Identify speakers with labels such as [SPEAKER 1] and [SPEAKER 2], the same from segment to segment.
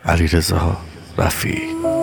[SPEAKER 1] علیرضا رفیعی.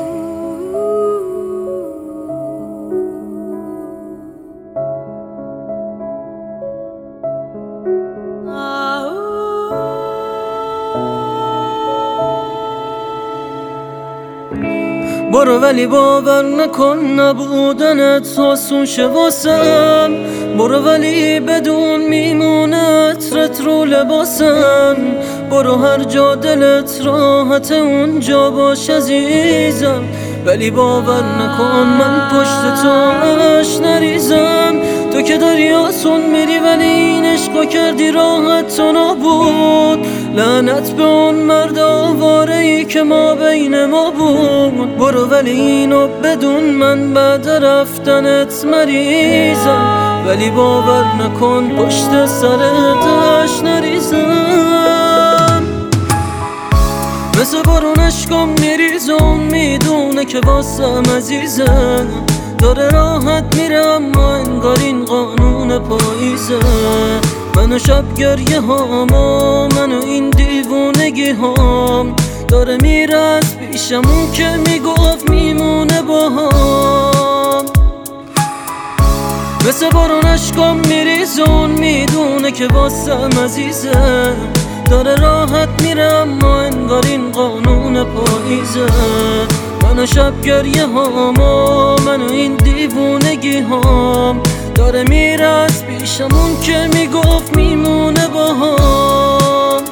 [SPEAKER 2] برو ولی باور نکن نبودنت آسون شه واسم. برو ولی بدون میمونه عطرت رو لباسم. برو هر جا دلت راحت اونجا باش عزیزم، ولی باور نکن من پشت تو آش نریزم. تو که داری آسون میری ولی این عشقا کردی راحت تو نبود. لعنت به اون مرد آواره‌ای که ما بین ما بود. برو ولی اینو بدون من بعد رفتنت مریضم، ولی باور نکن پشت سرت آش نریزم. مثل بارون عشقم میریزم، میدونه که واسم عزیزه. داره راحت میره اما انگار این قانون پاییزه. منو شب گریه هام و منو این دیوونگی هام. داره میره از پیشمون که میگفت میمونه با هم. مثل بارون عشقم میریزون، میدونه که واسم عزیزه. داره راحت میره اما انگار این قانون پاییزه. منو شب گریه هام و منو این دیوونگی هام. داره میره از پیشمون که میگفت میمونه با هم.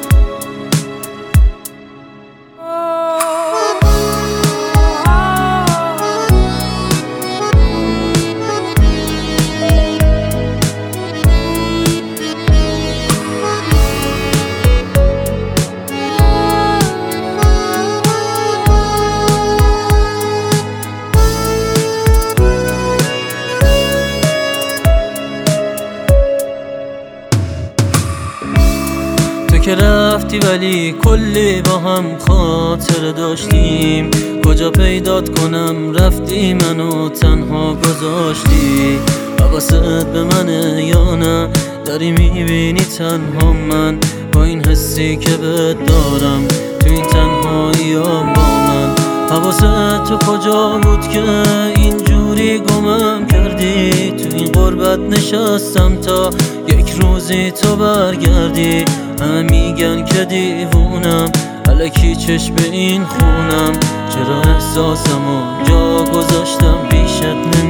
[SPEAKER 2] که رفتی ولی کلی با هم خاطر داشتیم. کجا پیدات کنم رفتی منو تنها گذاشتی. حواست به منه یا نه؟ داری میبینی تنها من با این حسی که بهت دارم تو این تنهایی با من. حواست تو کجا بود که اینجوری گمم کردی؟ تو این غربت نشستم تا یک روزی تو برگردی. همه میگن که دیوونم، الکی چشم به این خونم. چرا احساسمو جا گذاشتم پیشت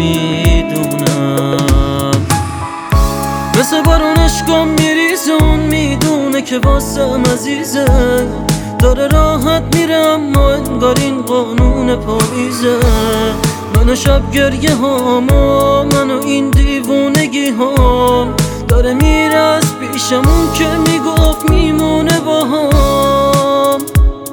[SPEAKER 2] نمیدونم. مثل بارون عشقم میریزون، میدونه که واسم عزیزه. داره راحت میره اما انگار این قانون پاییزه. منو شب گریه هام و منو این دیوونگی هام. داره میره از پیشمون که میگفت میمونه با هم.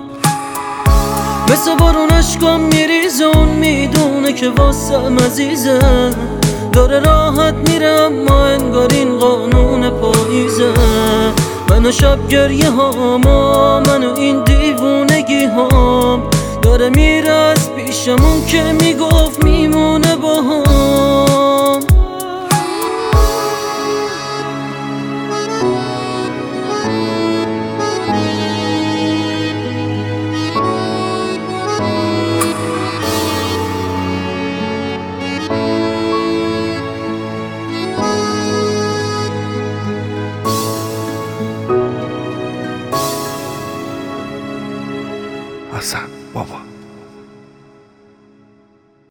[SPEAKER 2] مثل بارون عشقم میریزون، میدونه که واسم عزیزه. داره راحت میره اما انگار این قانون پاییزه. منو شب گریه هام و منو این دیوونگی هام. داره میره از پیشمون که میگفت میمونه با هم.
[SPEAKER 1] حسن بابا.